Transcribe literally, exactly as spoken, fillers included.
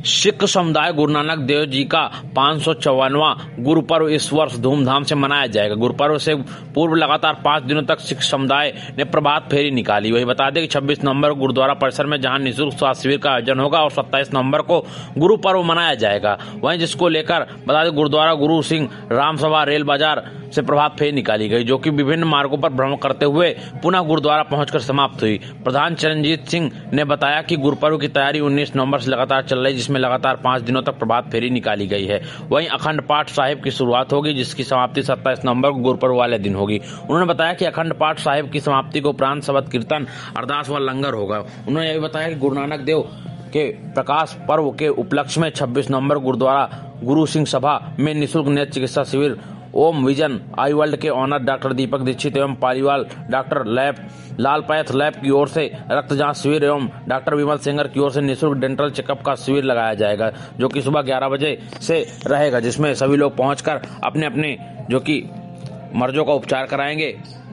सिख समुदाय गुरु नानक देव जी का पाँच सौ चौवनवां गुरु पर्व इस वर्ष धूमधाम से मनाया जाएगा। गुरु पर्व से पूर्व लगातार पांच दिनों तक सिख समुदाय ने प्रभात फेरी निकाली। वही बता दें कि छब्बीस नवंबर को गुरुद्वारा परिसर में जहां निःशुल्क स्वास्थ्य शिविर का आयोजन होगा और सत्ताईस नवंबर को गुरु पर्व मनाया जाएगा। वहीं जिसको लेकर बता दें गुरुद्वारा गुरु सिंह राम सभा रेल बाजार से प्रभात फेरी निकाली गई, जो कि विभिन्न मार्गों पर भ्रमण करते हुए पुनः गुरुद्वारा पहुंचकर समाप्त हुई। प्रधान चरणजीत सिंह ने बताया कि गुरु पर्व की तैयारी उन्नीस नवंबर से लगातार चल रही, जिसमें लगातार पांच दिनों तक प्रभात फेरी निकाली गई है। वहीं अखंड पाठ साहिब की शुरुआत होगी, जिसकी समाप्ति सत्ताईस नवंबर को गुरु पर्व वाले दिन होगी। उन्होंने बताया कि अखंड पाठ साहिब की समाप्ति को उपरांत शबद कीर्तन, अरदास व लंगर होगा। उन्होंने यह भी बताया कि गुरु नानक देव के प्रकाश पर्व के उपलक्ष्य में छब्बीस नवंबर गुरुद्वारा गुरु सिंह सभा में निःशुल्क नेत्र चिकित्सा शिविर ओम विजन आई वर्ल्ड के ऑनर डॉक्टर दीपक दीक्षित एवं Paliwal doctor lab Lal path lab की ओर से रक्त जांच शिविर एवं डॉक्टर विमल सेंगर की ओर से निःशुल्क डेंटल चेकअप का शिविर लगाया जाएगा, जो कि सुबह ग्यारह बजे से रहेगा, जिसमें सभी लोग पहुंचकर अपने अपने जो कि मर्जों का उपचार कराएंगे।